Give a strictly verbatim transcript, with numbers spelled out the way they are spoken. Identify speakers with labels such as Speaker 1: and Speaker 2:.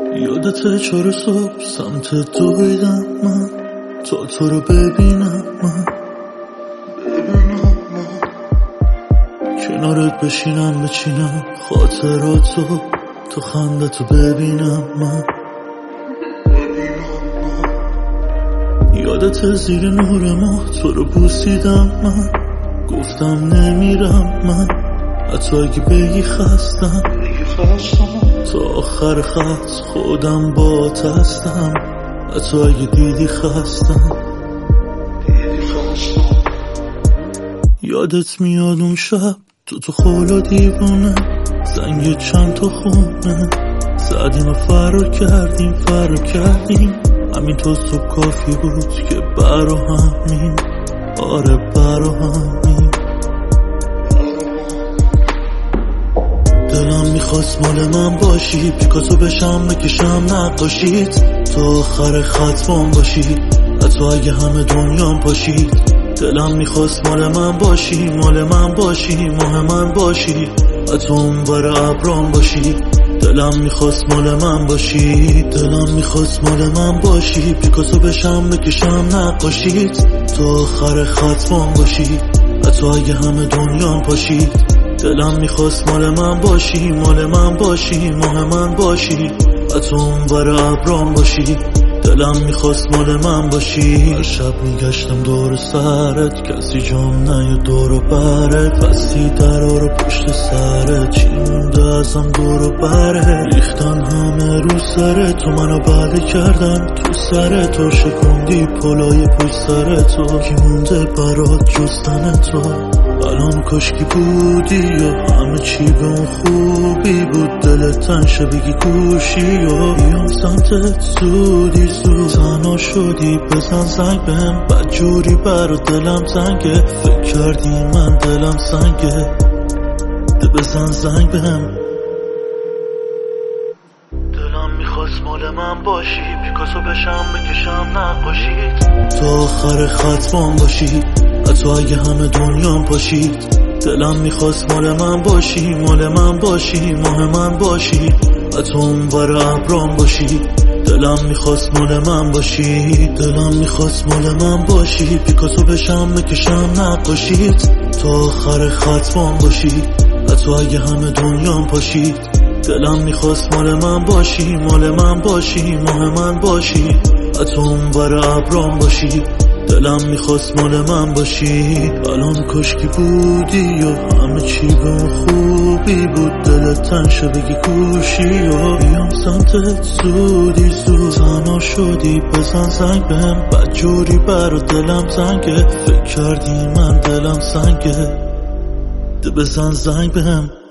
Speaker 1: یادت چهار صبح سمت دویدم من تا تو رو ببینم من ببینم من کنارت بشینم بچینم خاطراتو تو خندتو ببینم من یادت زیر نور ماه تو رو بوسیدم من گفتم نمیرم من حتی اگه بگی خستم تا آخر خط خودم بات هستم حتی اگه دیدی خستم یادت میاد اون شب تو تو خولا دیوونه زنگ چند تا خونه زدیم و فرار کردیم فرار کردیم همین تو صبح کافی بود که برا همین آره برا همین دلم میخواست مال من باشی پیکاسو بشم بکشم نقاشیت تو آخر ختمم باشی حتی اگه همه دنیام پاشید دلم میخواست مال من باشی مال من باشی ماه من باشی حتی اون بر ابرام باشی دلم میخواست مال من باشی دلم میخواست مال من باشی پیکاسو بشم بکشم نقاشیت تو آخر ختمم باشی حتی اگه همه دنیام پاشید دلم میخواست مال من باشی مال من باشی ماه من باشی حتی اون بر ابرام باشی دلم میخواست مال من باشی هر شب میگشتم دور سرت کسی جام نه دور و برت بستی درا رو پشت سرت چی مونده ازم دور و بره ریختن همه رو سرت تو منو بله کردن تو سرت تو شکندی پلای پشت سرت تو کی مونده برات جستن تو الان کاشکی بودی یا همه چی به اون خوبی بود دلت تنشه بگی کوشی یا بیام سمتت زودی زود تنها شدی بزن زنگ بهم بدجوری برا دلم زنگه فکر کردی من دلم سنگه ده بزن زنگ بهم دلم میخواست مال من باشی پیکاسو بشم بکشم نقاشیت تو آخر ختمم باشی حتی اگه همه دنیام پاشید دلم میخواست مال من باشی مال من باشی ماه من باشی حتی اون بر ابرام باشی دلم میخواست مال من باشی دلم میخواست مال من باشی پیکاسو بشم بکشم نقاشیت تو آخر ختمم باشی حتی اگه همه دنیام پاشید دلم میخواست مال من باشی مال من باشی ماه من باشی حتی اون بر ابرام باشی دلم میخواست مال من باشی الان کاشکی بودی یا همه چی به اون خوبی بود دلت تنشه بگی کوشی یا بیام سمتت زودی زود تنها شدی بزن زنگ بهم بدجوری برا دلم زنگه فکر کردی من دلم سنگه ده بزن زنگ بهم